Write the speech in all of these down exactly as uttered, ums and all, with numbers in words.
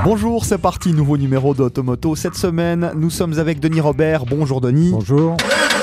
Bonjour, c'est parti, nouveau numéro d'Automoto. Cette semaine, nous sommes avec Denis Robert. Bonjour Denis. Bonjour.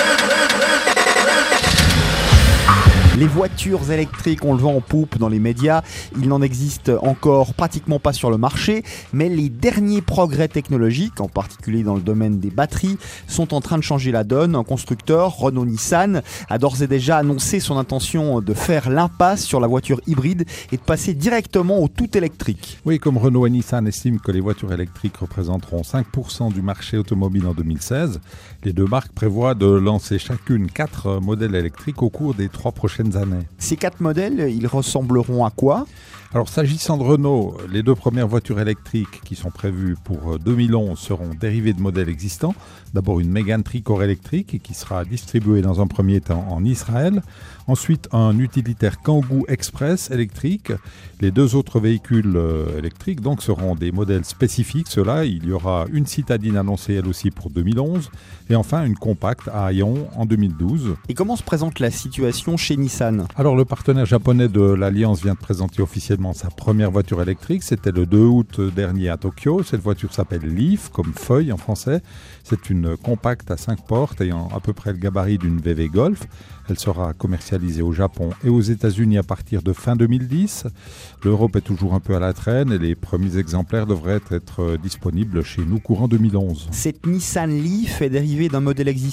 Les voitures électriques, on le vend en poupe dans les médias. Il n'en existe encore pratiquement pas sur le marché, mais les derniers progrès technologiques, en particulier dans le domaine des batteries, sont en train de changer la donne. Un constructeur, Renault-Nissan, a d'ores et déjà annoncé son intention de faire l'impasse sur la voiture hybride et de passer directement au tout électrique. Oui, comme Renault et Nissan estiment que les voitures électriques représenteront cinq pour cent du marché automobile en deux mille seize, les deux marques prévoient de lancer chacune quatre modèles électriques au cours des trois prochaines années. Ces quatre modèles, ils ressembleront à quoi ? Alors, s'agissant de Renault, les deux premières voitures électriques qui sont prévues pour deux mille onze seront dérivées de modèles existants. D'abord une Mégane Tricolore électrique qui sera distribuée dans un premier temps en Israël. Ensuite, un utilitaire Kangoo Express électrique. Les deux autres véhicules euh, électriques donc seront des modèles spécifiques. Ceux-là, il y aura une citadine annoncée elle aussi pour deux mille onze. Et enfin, une compacte à Aion en deux mille douze. Et comment se présente la situation chez Nissan ? Alors, le partenaire japonais de l'Alliance vient de présenter officiellement sa première voiture électrique. C'était le deux août dernier à Tokyo. Cette voiture s'appelle Leaf, comme feuille en français. C'est une compacte à cinq portes ayant à peu près le gabarit d'une V W Golf. Elle sera commercialisée au Japon et aux États-Unis à partir de fin deux mille dix. L'Europe est toujours un peu à la traîne et les premiers exemplaires devraient être disponibles chez nous courant deux mille onze. Cette Nissan Leaf est dérivée d'un modèle existant ?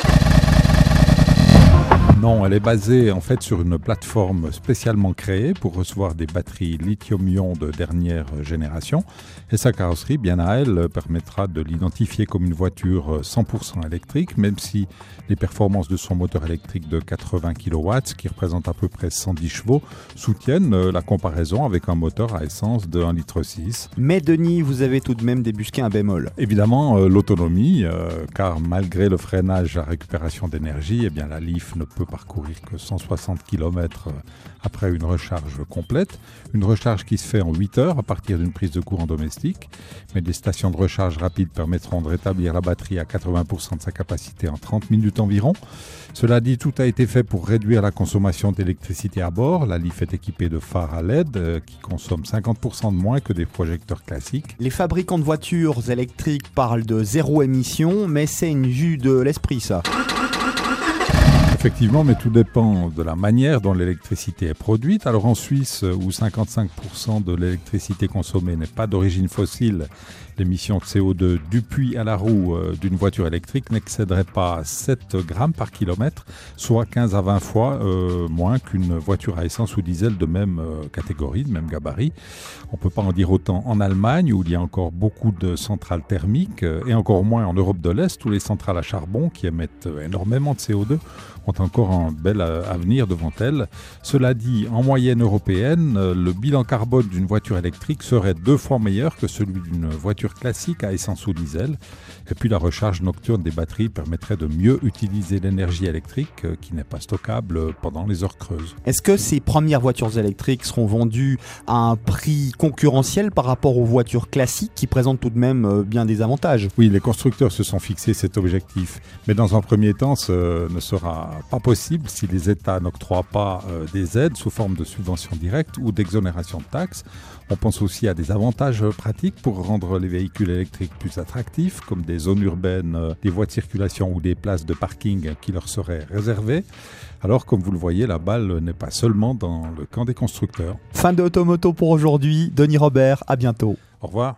Non, elle est basée en fait sur une plateforme spécialement créée pour recevoir des batteries lithium-ion de dernière génération. Et sa carrosserie, bien à elle, permettra de l'identifier comme une voiture cent pour cent électrique, même si les performances de son moteur électrique de quatre-vingts kilowatts, qui représente à peu près cent dix chevaux, soutiennent la comparaison avec un moteur à essence de un virgule six litres. Mais Denis, vous avez tout de même débusqué un bémol. Évidemment, euh, l'autonomie, euh, car malgré le freinage à récupération d'énergie, eh bien, la Leaf ne peut parcourir que cent soixante kilomètres après une recharge complète. Une recharge qui se fait en huit heures à partir d'une prise de courant domestique. Mais des stations de recharge rapides permettront de rétablir la batterie à quatre-vingts pour cent de sa capacité en trente minutes environ. Cela dit, tout a été fait pour réduire la consommation d'électricité à bord. La Leaf est équipée de phares à L E D euh, qui consomment cinquante pour cent de moins que des projecteurs classiques. Les fabricants de voitures électriques parlent de zéro émission, mais c'est une vue de l'esprit ça. Effectivement, mais tout dépend de la manière dont l'électricité est produite. Alors en Suisse, où cinquante-cinq pour cent de l'électricité consommée n'est pas d'origine fossile, l'émission de C O deux du puits à la roue euh, d'une voiture électrique n'excéderait pas sept grammes par kilomètre, soit quinze à vingt fois euh, moins qu'une voiture à essence ou diesel de même euh, catégorie, de même gabarit. On ne peut pas en dire autant en Allemagne, où il y a encore beaucoup de centrales thermiques, euh, et encore moins en Europe de l'Est, où les centrales à charbon, qui émettent euh, énormément de C O deux, ont encore un bel avenir devant elles. Cela dit, en moyenne européenne, le bilan carbone d'une voiture électrique serait deux fois meilleur que celui d'une voiture classique à essence ou diesel. Et puis la recharge nocturne des batteries permettrait de mieux utiliser l'énergie électrique qui n'est pas stockable pendant les heures creuses. Est-ce que ces premières voitures électriques seront vendues à un prix concurrentiel par rapport aux voitures classiques qui présentent tout de même bien des avantages ? Oui, les constructeurs se sont fixés cet objectif. Mais dans un premier temps, ce ne sera pas possible si les États n'octroient pas euh, des aides sous forme de subventions directes ou d'exonération de taxes. On pense aussi à des avantages pratiques pour rendre les véhicules électriques plus attractifs, comme des zones urbaines, euh, des voies de circulation ou des places de parking qui leur seraient réservées. Alors, comme vous le voyez, la balle n'est pas seulement dans le camp des constructeurs. Fin de Automoto pour aujourd'hui. Denis Robert, à bientôt. Au revoir.